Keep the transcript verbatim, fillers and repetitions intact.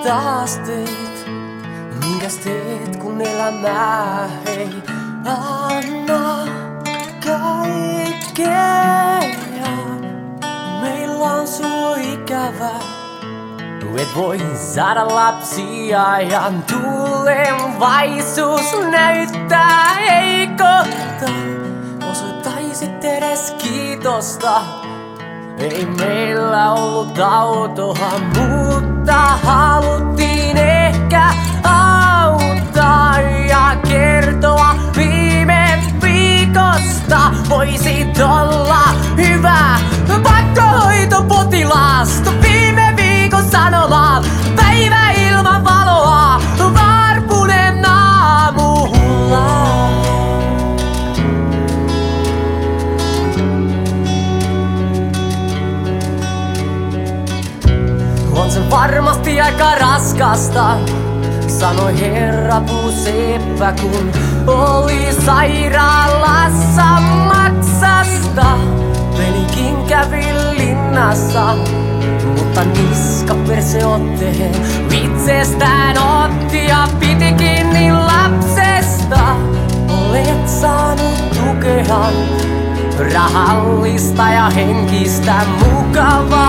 taas teit. Minkäs teet kun elämää ei anna kaikkea? Meillä on sua ikävä. Et voi saada lapsia ja tulevaisuus näyttää heikolta. Osoittaisit edes kiitosta. Ei meillä ollut autoa, mutta haluttiin ehkä auttaa ja kertoa viime viikosta. Voisit olla hyvä pakkohoitopotilas. Viime viikon sanomaan päivä ilman valoa, varpunen aamulla. On se varmasti aika raskasta, sanoi herra Puuseppä, kun oli sairaalassa Maksasta. Velikin kävi linnassa, mutta niska perse otteen itsestään otti ja piti kiinni lapsesta. Olet saanut tukea rahallista ja henkistä mukavaa.